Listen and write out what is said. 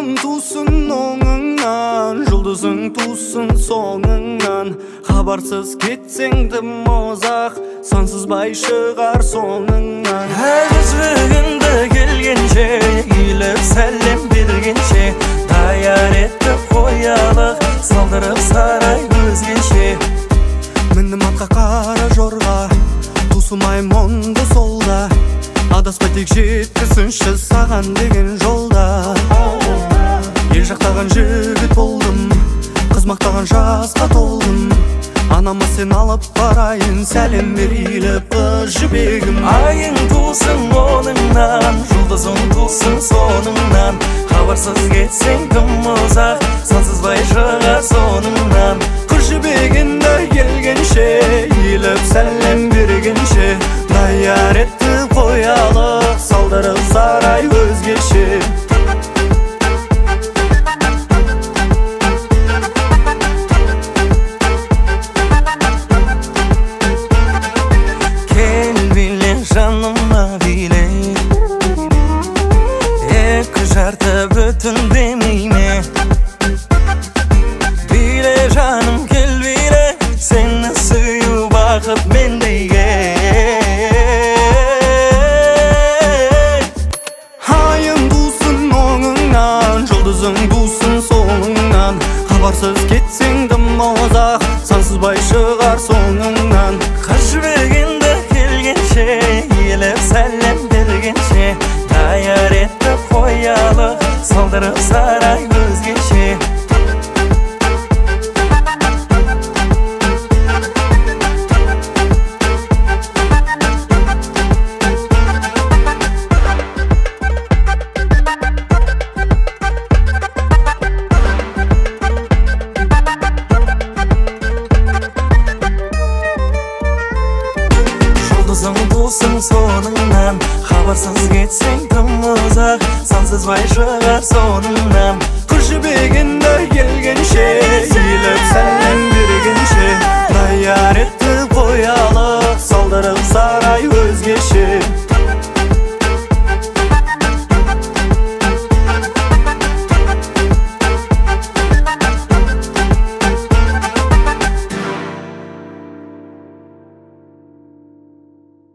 Ayın tusun oңыңнан, жұлдызың тусын соңыңнан. Хабарсыз кетсең тым ұзақ, сансызбай шығар соңыңнан. Өзіңді келгенше, иіліп сәлем бергенше, даяр етіп қоялық, салдырып сарай өзгеше. Мінім атқа қара жорға, тусымай мұнды солда, адаспай тек жеткізсінші саған деген жолда. Ел жақтаған жігіт болдым, қыз мақтаған жасқа толдым. Анама сен алып барайын, сәлем бер иіліп қыз жібегім. Айың тусын оңыңнан, жұлдызың тусын соңыңнан. Хабарсыз кетсең тым ұзақ, сансызбай шығар соңыңнан. Қыз жібегінді келгенше, иіліп сәлем бергенше, даяр етіп қоялық, салдырып сарай өзгеше. Жаныма биле, екі жарты бүтін демейме. Биле жаным кел биле, сені сүю бақыт мендейге. Айың тусын оңыңнан, жұлдызың тусын соңыңнан. Хабарсыз кетсең тым ұзақ, сансызбай шығар соңыңнан. Қыз жібегенді келгенше, иіліп сәлем бергенше, даяр етіп қоялық, салдырып сарай өзгеше. Жұлдызың тусын соңыңнан, хабарсыз кетсең тым ұзақ, сансызбай шығар соңыңнан.